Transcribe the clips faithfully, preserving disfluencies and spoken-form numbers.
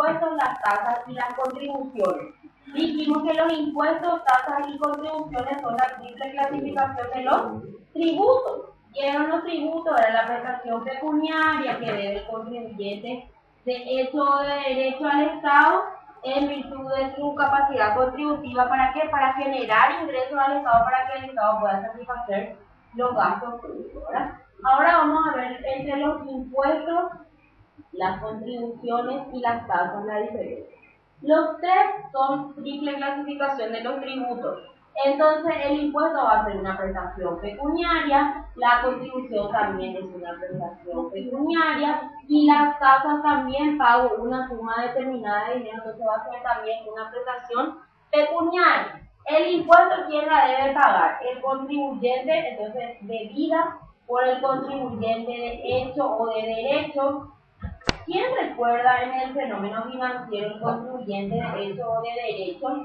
impuestos, las tasas y las contribuciones. Dijimos que los impuestos, tasas y contribuciones son la triple clasificación de los tributos. ¿Qué eran los tributos? Era la prestación pecuniaria que debe el contribuyente de hecho o de derecho al Estado en virtud de su capacidad contributiva. ¿Para qué? Para generar ingresos al Estado para que el Estado pueda satisfacer los gastos públicos, ¿verdad? Ahora vamos a ver entre los impuestos, las contribuciones y las tasas la diferencia. Los tres son triple clasificación de los tributos. Entonces el impuesto va a ser una prestación pecuniaria, la contribución también es una prestación pecuniaria y las tasas también pago una suma determinada de dinero, entonces va a ser también una prestación pecuniaria. El impuesto, ¿quién la debe pagar? El contribuyente, entonces debida por el contribuyente de hecho o de derecho. ¿Quién recuerda en el fenómeno financiero el contribuyente de hecho o de derecho?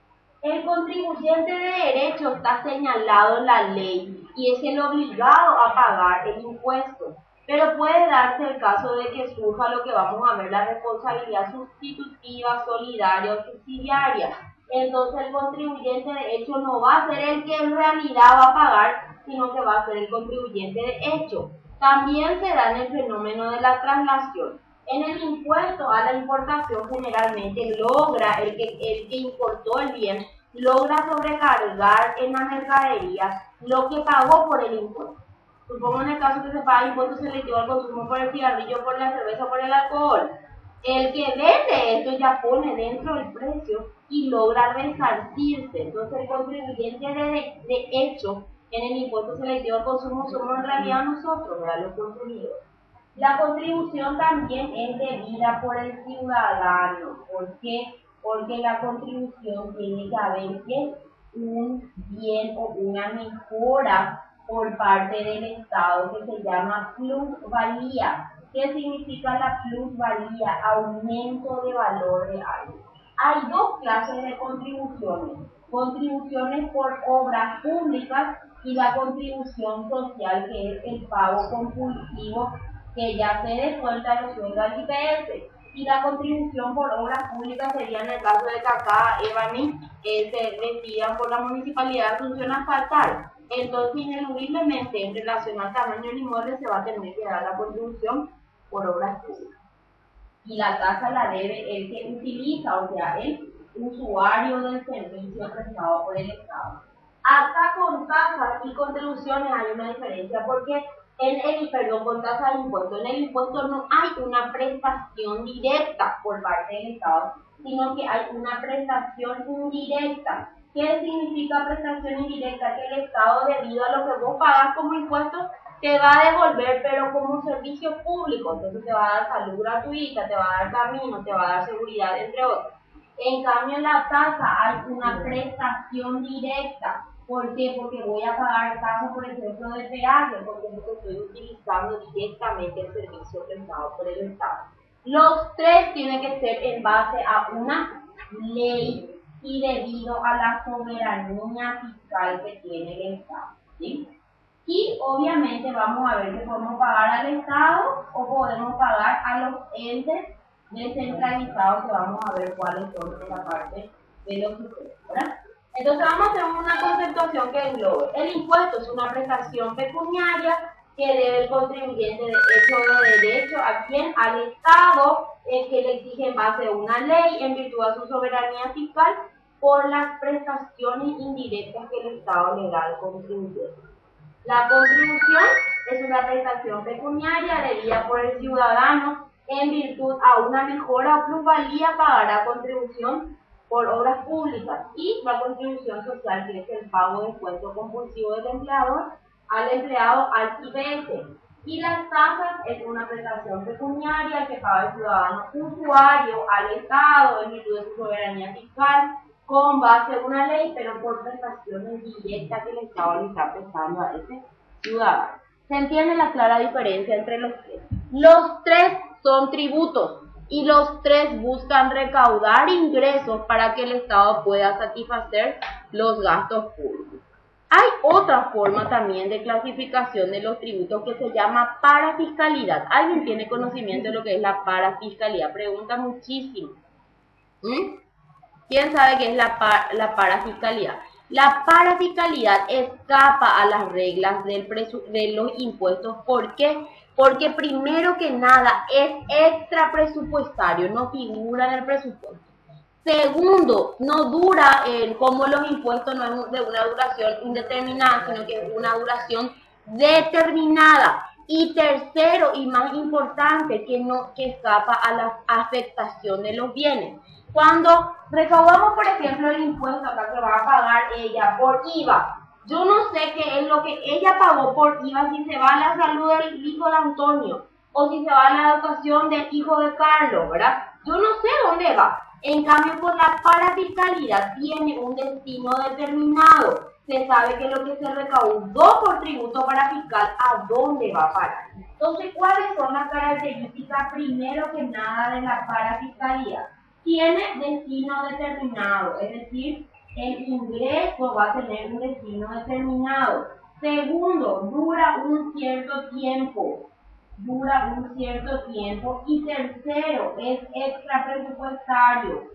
El contribuyente de derecho está señalado en la ley y es el obligado a pagar el impuesto. Pero puede darse el caso de que surja lo que vamos a ver, la responsabilidad sustitutiva, solidaria o subsidiaria. Entonces el contribuyente de hecho no va a ser el que en realidad va a pagar, sino que va a ser el contribuyente de hecho. También se da en el fenómeno de la traslación. En el impuesto a la importación generalmente logra, el que, el que importó el bien, logra sobrecargar en la mercadería lo que pagó por el impuesto. Supongo en el caso que se paga impuesto selectivo al consumo por el cigarrillo, por la cerveza, por el alcohol. El que vende esto ya pone dentro del precio y logra resarcirse. Entonces el contribuyente de, de hecho en el impuesto selectivo al consumo somos en realidad nosotros, ¿verdad? Los consumidores. La contribución también es debida por el ciudadano. ¿Por qué? Porque la contribución tiene que haber que un bien o una mejora por parte del Estado que se llama plusvalía. ¿Qué significa la plusvalía? Aumento de valor de algo. Hay dos clases de contribuciones. Contribuciones por obras públicas y la contribución social, que es el pago compulsivo que ya se descuenta los sueldos al I P S. Y la contribución por obras públicas sería en el caso de que acá, Evani, eh, se decidan por la Municipalidad de Asunción asfaltar. Entonces, ineludiblemente, en relación al tamaño del inmueble, se va a tener que dar la contribución por obras públicas. Y la tasa la debe el que utiliza, o sea, el usuario del servicio prestado por el Estado. Acá con tasas y contribuciones hay una diferencia, porque en el, perdón, con tasa de impuesto, en el impuesto no hay una prestación directa por parte del Estado, sino que hay una prestación indirecta. ¿Qué significa prestación indirecta? Que el Estado, debido a lo que vos pagas como impuesto, te va a devolver, pero como un servicio público. Entonces te va a dar salud gratuita, te va a dar camino, te va a dar seguridad, entre otros. En cambio, en la tasa hay una prestación directa. ¿Por qué? Porque voy a pagar tasa, por ejemplo, de peaje, porque estoy utilizando directamente el servicio prestado por el Estado. Los tres tienen que ser en base a una ley y debido a la soberanía fiscal que tiene el Estado, ¿sí? Y obviamente vamos a ver que podemos pagar al Estado o podemos pagar a los entes descentralizados, que vamos a ver cuáles son esa parte de los sujetos, ¿verdad? Entonces vamos a hacer una conceptuación que englobe. El impuesto es una prestación pecuniaria que debe el contribuyente de hecho o de derecho a quien, al Estado, el que le exige en base a una ley en virtud de su soberanía fiscal por las prestaciones indirectas que el Estado le da al contribuyente. La contribución es una prestación pecuniaria debida por el ciudadano en virtud a una mejora o plusvalía pagará contribución por obras públicas, y la contribución social, que es el pago de descuento compulsivo del empleador al empleado al I P S. Y las tasas es una prestación pecuniaria que paga el ciudadano usuario al Estado en virtud de su soberanía fiscal con base a una ley, pero por prestaciones directas que el Estado le está prestando a ese ciudadano. ¿Se entiende la clara diferencia entre los tres? Los tres son tributos y los tres buscan recaudar ingresos para que el Estado pueda satisfacer los gastos públicos. Hay otra forma también de clasificación de los tributos que se llama parafiscalidad. ¿Alguien tiene conocimiento de lo que es la parafiscalidad? Pregunta muchísimo. ¿Mm? ¿Quién sabe qué es la, par la parafiscalidad? La parafiscalidad escapa a las reglas del de los impuestos. ¿Por qué? Porque primero que nada es extra presupuestario, no figura en el presupuesto. Segundo, no dura, eh, como los impuestos no es de una duración indeterminada, sino que es una duración determinada. Y tercero, y más importante, que no que escapa a la afectación de los bienes. Cuando recaudamos, por ejemplo, el impuesto acá que va a pagar ella por I V A, yo no sé qué es lo que ella pagó por I V A, si se va a la salud del hijo de Antonio, o si se va a la educación del hijo de Carlos, ¿verdad? Yo no sé dónde va. En cambio, por la parafiscalidad tiene un destino determinado. Se sabe que lo que se recaudó por tributo parafiscal, ¿a dónde va a parar? Entonces, ¿cuáles son las características, primero que nada, de la parafiscalidad? Tiene destino determinado, es decir, el ingreso va a tener un destino determinado. Segundo, dura un cierto tiempo. dura un cierto tiempo. Y tercero, es extra presupuestario.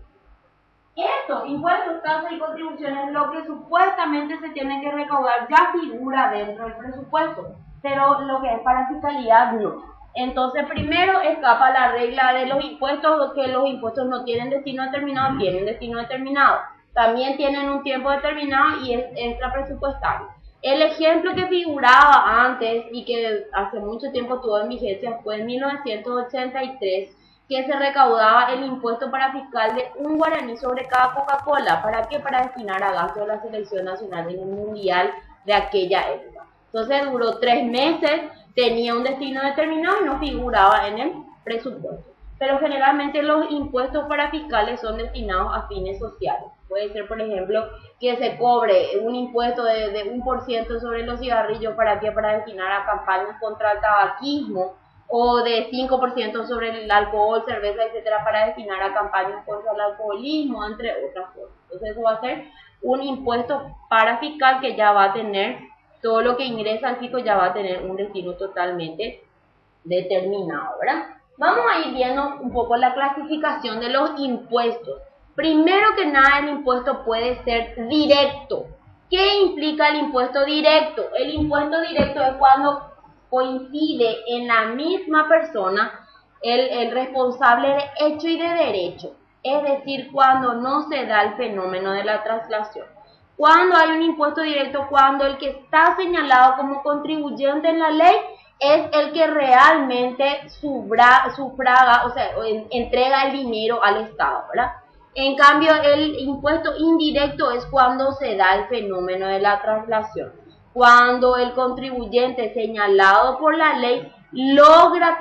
Esto, impuestos, tasas y contribuciones, lo que supuestamente se tiene que recaudar ya figura dentro del presupuesto, pero lo que es para fiscalidad no. Entonces, primero escapa la regla de los impuestos, que los impuestos no tienen destino determinado, tienen destino determinado. También tienen un tiempo determinado y es extra presupuestario. El ejemplo que figuraba antes y que hace mucho tiempo tuvo en vigencia fue en mil novecientos ochenta y tres, que se recaudaba el impuesto parafiscal de un guaraní sobre cada Coca-Cola. ¿Para qué? Para destinar a gastos de la selección nacional en el mundial de aquella época. Entonces duró tres meses, tenía un destino determinado y no figuraba en el presupuesto. Pero generalmente los impuestos parafiscales son destinados a fines sociales. Puede ser, por ejemplo, que se cobre un impuesto de, de un por ciento sobre los cigarrillos. ¿Para qué? Para destinar a campañas contra el tabaquismo, o de cinco por ciento sobre el alcohol, cerveza, etcétera, para destinar a campañas contra el alcoholismo, entre otras cosas. Entonces eso va a ser un impuesto parafiscal que ya va a tener, todo lo que ingresa al fisco ya va a tener un destino totalmente determinado, ¿verdad? Vamos a ir viendo un poco la clasificación de los impuestos. Primero que nada, el impuesto puede ser directo. ¿Qué implica el impuesto directo? El impuesto directo es cuando coincide en la misma persona el, el responsable de hecho y de derecho. Es decir, cuando no se da el fenómeno de la traslación. Cuando hay un impuesto directo, cuando el que está señalado como contribuyente en la ley es el que realmente sufraga, sufraga o sea, entrega el dinero al Estado, ¿verdad? En cambio, el impuesto indirecto es cuando se da el fenómeno de la traslación. Cuando el contribuyente señalado por la ley logra